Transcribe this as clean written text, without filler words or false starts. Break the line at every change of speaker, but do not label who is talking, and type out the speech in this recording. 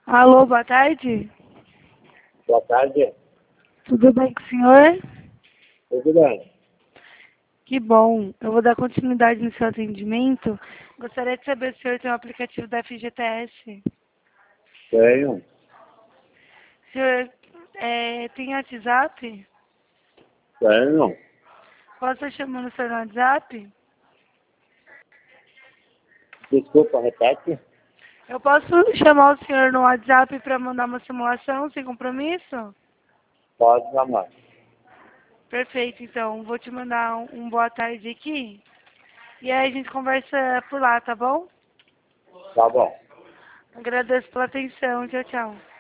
Alô, boa tarde.
Boa tarde.
Tudo bem com o senhor?
Tudo bem?
Que bom. Eu vou dar continuidade no seu atendimento. Gostaria de saber se o senhor tem um aplicativo da FGTS.
Tenho.
O senhor tem WhatsApp?
Tenho.
Posso estar chamando o senhor no WhatsApp?
Desculpa, repete.
Eu posso chamar o senhor no WhatsApp para mandar uma simulação sem compromisso?
Pode chamar.
Perfeito, então. Vou te mandar um boa tarde aqui. E aí a gente conversa por lá, tá bom?
Tá bom.
Agradeço pela atenção. Tchau, tchau.